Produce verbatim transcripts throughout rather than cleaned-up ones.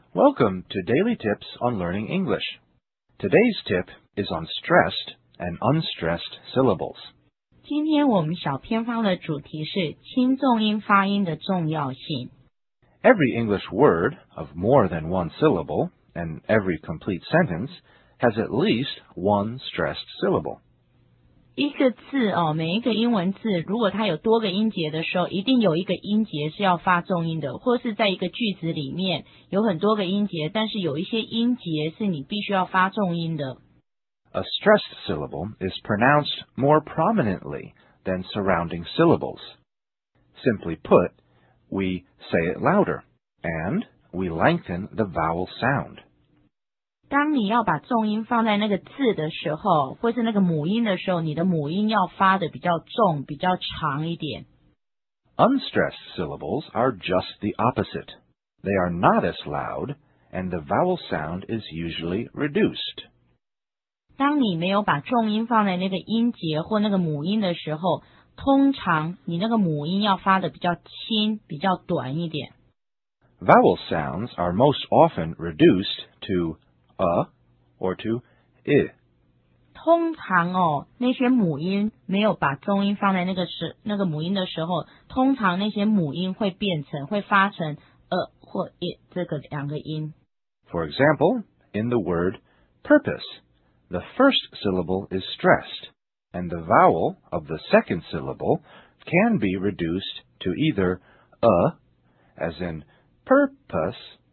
Welcome to Daily Tips on Learning English. Today's tip is on stressed and unstressed syllables. 今天我们小偏方的主题是轻重音发音的重要性。 Every English word of more than one syllable and every complete sentence has at least one stressed syllable. 一个字哦，每一个英文字，如果它有多个音节的时候，一定有一个音节是要发重音的，或是在一个句子里面有很多个音节，但是有一些音节是你必须要发重音的。 A stressed syllable is pronounced more prominently than surrounding syllables. Simply put, we say it louder, and we lengthen the vowel sound. 当你要把重音放在那个字的时候，或是那个母音的时候，你的母音要发的比较重，比较长一点。 Unstressed syllables are just the opposite. They are not as loud, and the vowel sound is usually reduced. 当你没有把重音放在那个音节或那个母音的时候，通常你那个母音要发的比较轻，比较短一点。 Vowel sounds are most often reduced to a or to I. 通常哦，那些母音没有把重音放在那个时那个母音的时候，通常那些母音会变成会发成 a 或 I 这个两个音。 For example, in the word purpose, the first syllable is stressed, and the vowel of the second syllable can be reduced to either a, as in purpose,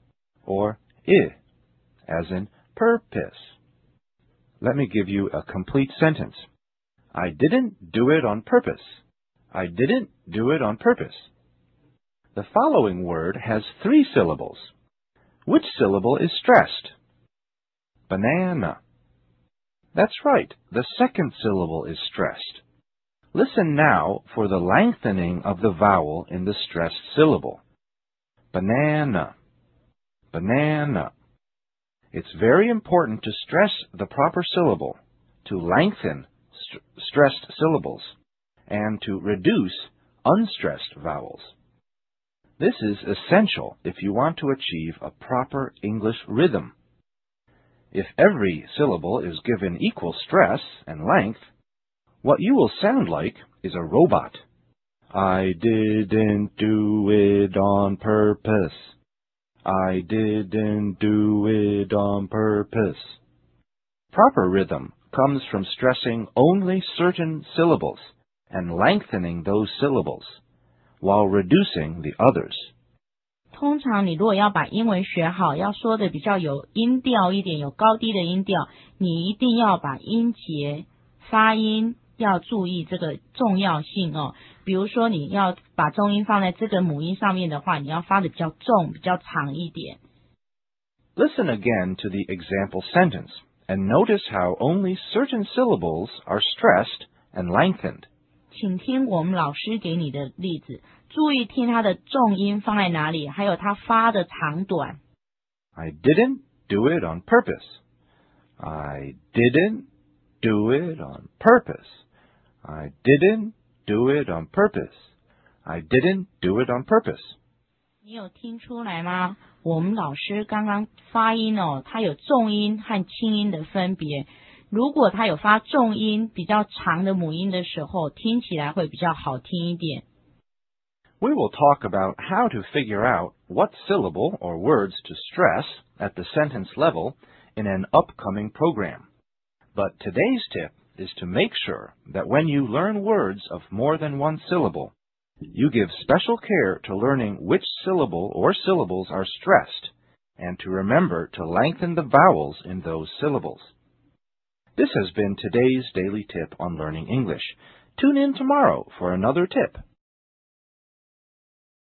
or I, as in purpose. Let me give you a complete sentence. I didn't do it on purpose. I didn't do it on purpose. The following word has three syllables. Which syllable is stressed? Banana. That's right, the second syllable is stressed. Listen now for the lengthening of the vowel in the stressed syllable. Banana. Banana. It's very important to stress the proper syllable, to lengthen st stressed syllables, and to reduce unstressed vowels. This is essential if you want to achieve a proper English rhythm. If every syllable is given equal stress and length, what you will sound like is a robot. I didn't do it on purpose. I didn't do it on purpose. Proper rhythm comes from stressing only certain syllables and lengthening those syllables, while reducing the others. 通常你如果要把英文学好，要说的比较有音调一点，有高低的音调，你一定要把音节发音要注意这个重要性哦。比如说你要把重音放在这个母音上面的话，你要发的比较重，比较长一点。 Listen again to the example sentence and notice how only certain syllables are stressed and lengthened. 请听我们老师给你的例子，注意听它的重音放在哪里，还有它发的长短。 I didn't do it on purpose. I didn't do it on purpose. I didn't do it on purpose. I didn't do it on purpose. 你有听出来吗？我们老师刚刚发音哦，它有重音和轻音的分别。如果它有发重音比较长的母音的时候，听起来会比较好听一点。 We will talk about how to figure out what syllable or words to stress at the sentence level in an upcoming program. But today's tip is to make sure that when you learn words of more than one syllable, you give special care to learning which syllable or syllables are stressed, and to remember to lengthen the vowels in those syllables. This has been today's daily tip on learning English. Tune in tomorrow for another tip.